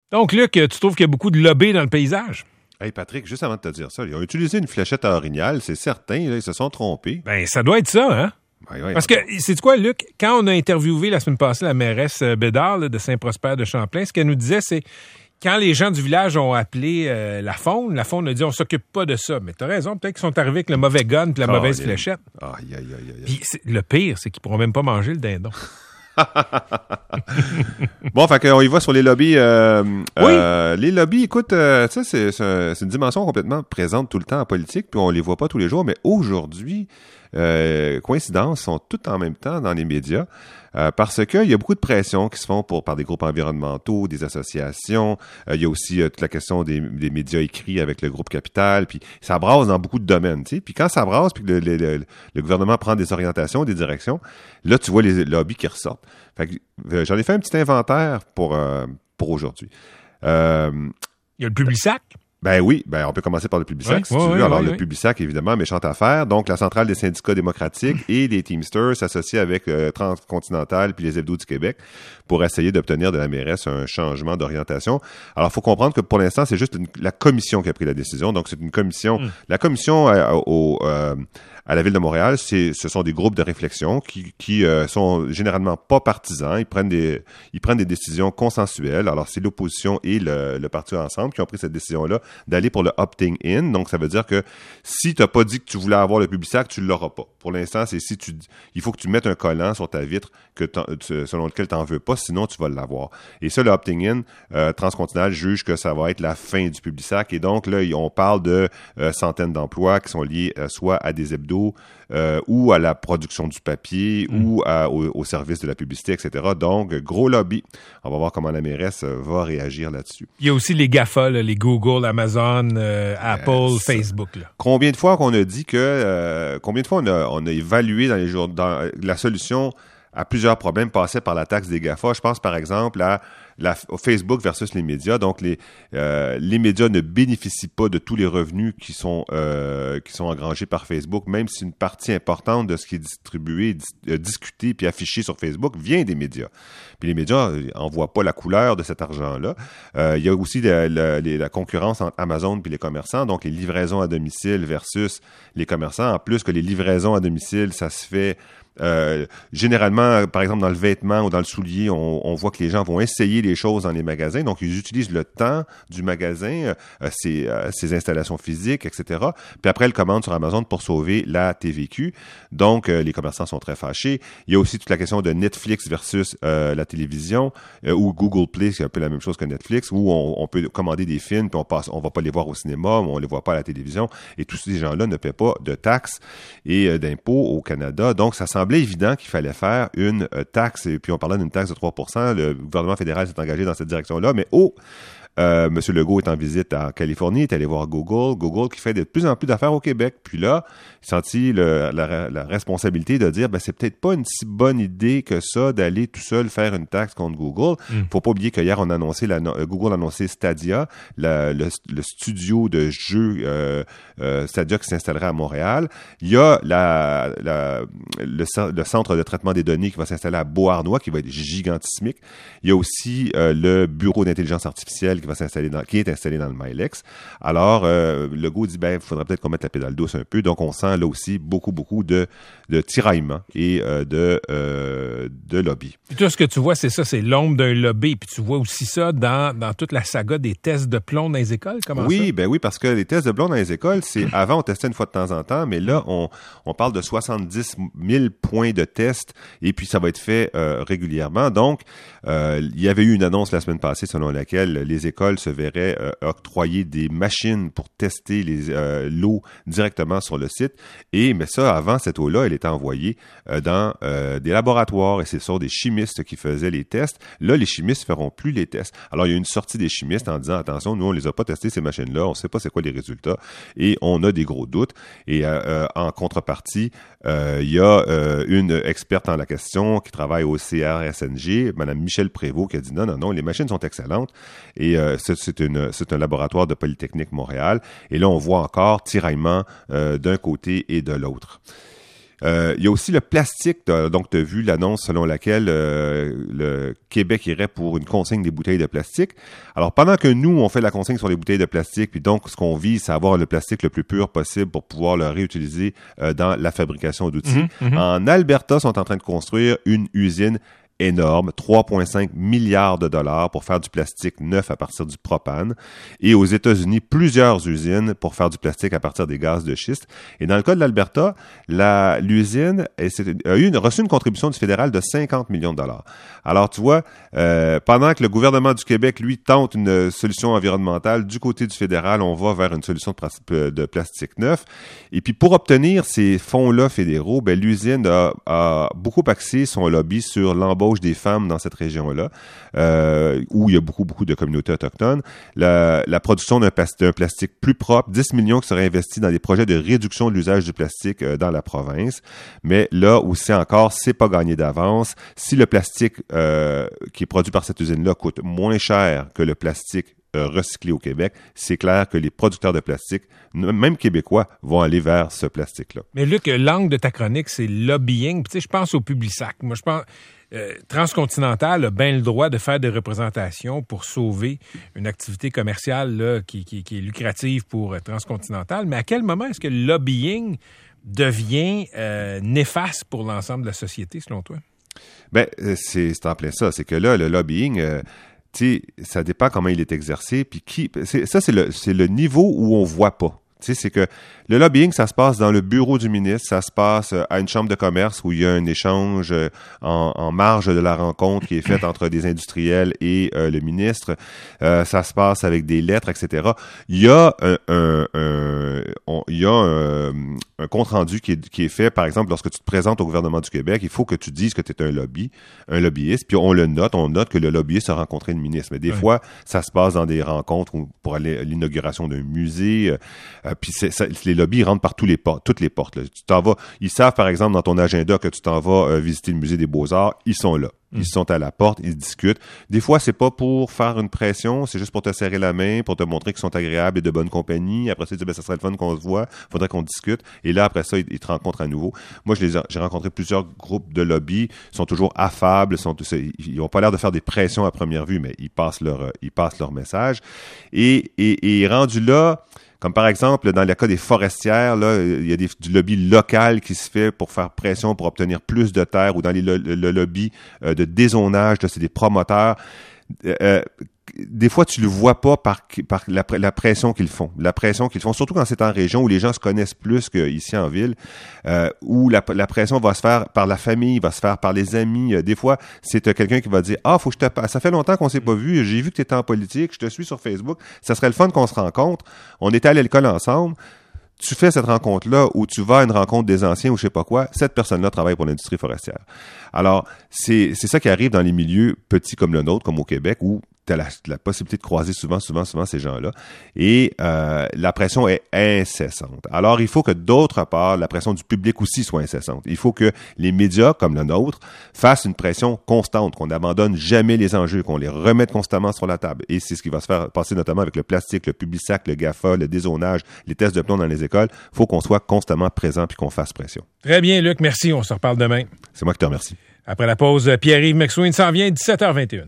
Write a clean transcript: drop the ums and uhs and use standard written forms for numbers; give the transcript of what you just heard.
Donc, Luc, tu trouves qu'il y a beaucoup de lobby dans le paysage? Hey Patrick, juste avant de te dire ça, ils ont utilisé une fléchette à Orignal, c'est certain, là, ils se sont trompés. Ben, ça doit être ça, hein? Ouais, Parce que, c'est quoi, Luc? Quand on a interviewé la semaine passée la mairesse Bédard là, de Saint-Prosper de Champlain, ce qu'elle nous disait, c'est quand les gens du village ont appelé la faune a dit on s'occupe pas de ça. Mais t'as raison, peut-être qu'ils sont arrivés avec le mauvais gun puis la mauvaise fléchette. Aïe. Puis le pire, c'est qu'ils pourront même pas manger le dindon. Bon, fait qu'on y va sur les lobbies. Oui. Les lobbies, écoute, ça c'est une dimension complètement présente tout le temps en politique, puis on les voit pas tous les jours, mais aujourd'hui, coïncidences sont toutes en même temps dans les médias. Parce qu'il y a beaucoup de pressions qui se font par des groupes environnementaux, des associations. Il y a aussi toute la question des médias écrits avec le groupe Capital. Puis ça brasse dans beaucoup de domaines. Tu sais. Puis quand ça brasse, puis que le gouvernement prend des orientations, des directions, là, tu vois les lobbies qui ressortent. Fait que, j'en ai fait un petit inventaire pour aujourd'hui. Il y a le Publisac. Ben oui, on peut commencer par le Publisac, si tu veux. Alors, le Publisac, évidemment, méchante affaire. Donc, la Centrale des syndicats démocratiques et les Teamsters s'associent avec Transcontinental puis les hebdos du Québec pour essayer d'obtenir de la mairesse un changement d'orientation. Alors, il faut comprendre que pour l'instant, c'est juste la commission qui a pris la décision. Donc, c'est une commission. La commission à la Ville de Montréal, ce sont des groupes de réflexion qui sont généralement pas partisans. Ils prennent des décisions consensuelles. Alors, c'est l'opposition et le parti ensemble qui ont pris cette décision-là d'aller pour le opting in. Donc, ça veut dire que si tu n'as pas dit que tu voulais avoir le Publisac, tu ne l'auras pas. Pour l'instant, c'est il faut que tu mettes un collant sur ta vitre selon lequel tu n'en veux pas, sinon tu vas l'avoir. Et ça, le opting in, Transcontinental juge que ça va être la fin du Publisac. Et donc, là, on parle de centaines d'emplois qui sont liés soit à des hebdos, ou à la production du papier, ou au service de la publicité, etc. Donc, gros lobby. On va voir comment la mairesse va réagir là-dessus. Il y a aussi les GAFA, là, les Google, Amazon, Apple, Facebook. Là. Combien de fois qu'on a dit combien de fois on a évalué dans la solution à plusieurs problèmes passait par la taxe des GAFA. Je pense par exemple à Facebook versus les médias. Donc, les médias ne bénéficient pas de tous les revenus qui sont engrangés par Facebook, même si une partie importante de ce qui est distribué, discuté puis affiché sur Facebook vient des médias. Puis les médias n'en voient pas la couleur de cet argent-là. Il y a aussi la concurrence entre Amazon puis les commerçants, donc les livraisons à domicile versus les commerçants. En plus que les livraisons à domicile, ça se fait généralement, par exemple, dans le vêtement ou dans le soulier, on voit que les gens vont essayer les choses dans les magasins. Donc, ils utilisent le temps du magasin, ses installations physiques, etc. Puis après, ils commandent sur Amazon pour sauver la TVQ. Donc, les commerçants sont très fâchés. Il y a aussi toute la question de Netflix versus la télévision, ou Google Play, c'est un peu la même chose que Netflix, où on peut commander des films, puis on va pas les voir au cinéma, mais on les voit pas à la télévision. Et tous ces gens-là ne paient pas de taxes et d'impôts au Canada. Donc, ça semblait évident qu'il fallait faire une taxe, et puis on parlait d'une taxe de 3%. Le gouvernement fédéral s'est engagé dans cette direction-là, mais M. Legault est en visite en Californie, est allé voir Google qui fait de plus en plus d'affaires au Québec. Puis là, il senti la responsabilité de dire, c'est peut-être pas une si bonne idée que ça d'aller tout seul faire une taxe contre Google. Faut pas oublier qu'hier, on a annoncé, Google a annoncé Stadia, le studio de jeux Stadia qui s'installerait à Montréal. Il y a le centre de traitement des données qui va s'installer à Beauharnois, qui va être gigantesmique. Il y a aussi le bureau d'intelligence artificielle qui est installé dans le Milex. Alors, Legault dit, il faudrait peut-être qu'on mette la pédale douce un peu. Donc, on sent là aussi beaucoup de tiraillement et de lobby. Puis tout ce que tu vois, c'est ça, c'est l'ombre d'un lobby. Puis tu vois aussi ça dans toute la saga des tests de plomb dans les écoles. Comment ça? Oui, parce que les tests de plomb dans les écoles, avant, on testait une fois de temps en temps, mais là, on parle de 70 000 points de tests et puis ça va être fait régulièrement. Donc, il y avait eu une annonce la semaine passée selon laquelle les écoles se verraient octroyer des machines pour tester l'eau directement sur le site. Mais ça, avant, cette eau-là, elle était envoyée dans des laboratoires et ce sont des chimistes qui faisaient les tests. Là, les chimistes ne feront plus les tests. Alors, il y a une sortie des chimistes en disant, attention, nous, on les a pas testés, ces machines-là, on ne sait pas c'est quoi les résultats et on a des gros doutes. Et en contrepartie, il y a une experte en la question qui travaille au CRSNG, Mme Michèle Prévost, qui a dit non, les machines sont excellentes. Et c'est un laboratoire de Polytechnique Montréal. Et là, on voit encore tiraillement d'un côté et de l'autre. Il y a aussi le plastique. Donc, tu as vu l'annonce selon laquelle le Québec irait pour une consigne des bouteilles de plastique. Alors, pendant que nous, on fait la consigne sur les bouteilles de plastique, puis donc, ce qu'on vise, c'est avoir le plastique le plus pur possible pour pouvoir le réutiliser dans la fabrication d'outils. En Alberta, ils sont en train de construire une usine énorme, 3,5 milliards de dollars pour faire du plastique neuf à partir du propane. Et aux États-Unis, plusieurs usines pour faire du plastique à partir des gaz de schiste. Et dans le cas de l'Alberta, l'usine a reçu une contribution du fédéral de 50 millions de dollars. Alors, tu vois, pendant que le gouvernement du Québec, lui, tente une solution environnementale, du côté du fédéral, on va vers une solution de plastique neuf. Et puis, pour obtenir ces fonds-là fédéraux, ben, l'usine a beaucoup axé son lobby sur l'embauche des femmes dans cette région-là, où il y a beaucoup de communautés autochtones. La production d'un plastique plus propre, 10 millions qui seraient investis dans des projets de réduction de l'usage du plastique dans la province. Mais là aussi encore, c'est pas gagné d'avance. Si le plastique qui est produit par cette usine-là coûte moins cher que le plastique recyclé au Québec, c'est clair que les producteurs de plastique, même québécois, vont aller vers ce plastique-là. Mais Luc, l'angle de ta chronique, c'est lobbying. Tu sais, je pense au Publisac. Moi, je pense... Transcontinental a bien le droit de faire des représentations pour sauver une activité commerciale là, qui est lucrative pour Transcontinental. Mais à quel moment est-ce que le lobbying devient néfaste pour l'ensemble de la société, selon toi? Bien, c'est en plein ça. C'est que là, le lobbying... tu sais, ça dépend comment il est exercé, puis c'est le niveau où on voit pas. Tu sais, c'est que le lobbying, ça se passe dans le bureau du ministre, ça se passe à une chambre de commerce où il y a un échange en marge de la rencontre qui est faite entre des industriels et le ministre. Ça se passe avec des lettres, etc. Il y a un compte-rendu qui est fait, par exemple, lorsque tu te présentes au gouvernement du Québec, il faut que tu dises que tu es un lobbyiste, puis on note que le lobbyiste a rencontré le ministre. Mais des fois, ça se passe dans des rencontres pour aller à l'inauguration d'un musée, puis les lobbies rentrent par toutes les portes. Là. Tu t'en vas, ils savent, par exemple, dans ton agenda que tu t'en vas visiter le musée des Beaux-Arts, ils sont là. Ils sont à la porte, ils discutent. Des fois, c'est pas pour faire une pression, c'est juste pour te serrer la main, pour te montrer qu'ils sont agréables et de bonne compagnie. Après ça, ils disent, ça serait le fun qu'on se voit, faudrait qu'on discute. Et là, après ça, ils te rencontrent à nouveau. Moi, j'ai rencontré plusieurs groupes de lobby, ils sont toujours affables, ils ont pas l'air de faire des pressions à première vue, mais ils passent leur message. Et rendu là, comme par exemple, dans le cas des forestières, là, il y a du lobby local qui se fait pour faire pression pour obtenir plus de terres, ou dans le lobby de dézonage, là, c'est des promoteurs. Des fois, tu le vois pas par la pression qu'ils font. La pression qu'ils font, surtout quand c'est en région où les gens se connaissent plus qu'ici en ville, où la pression va se faire par la famille, va se faire par les amis. Des fois, c'est quelqu'un qui va dire « Ah, faut que je te parle. Ça fait longtemps qu'on s'est pas vu. J'ai vu que tu étais en politique. Je te suis sur Facebook. Ça serait le fun qu'on se rencontre. On était à l'école ensemble. » Tu fais cette rencontre-là ou tu vas à une rencontre des anciens ou je sais pas quoi, cette personne-là travaille pour l'industrie forestière. Alors, c'est ça qui arrive dans les milieux petits comme le nôtre, comme au Québec, où tu as la possibilité de croiser souvent ces gens-là. Et la pression est incessante. Alors, il faut que d'autre part, la pression du public aussi soit incessante. Il faut que les médias, comme le nôtre, fassent une pression constante, qu'on n'abandonne jamais les enjeux, qu'on les remette constamment sur la table. Et c'est ce qui va se faire passer notamment avec le plastique, le Publisac, le GAFA, le dézonage, les tests de plomb dans les écoles. Il faut qu'on soit constamment présent puis qu'on fasse pression. Très bien, Luc. Merci. On se reparle demain. C'est moi qui te remercie. Après la pause, Pierre-Yves McSween s'en vient, 17h21.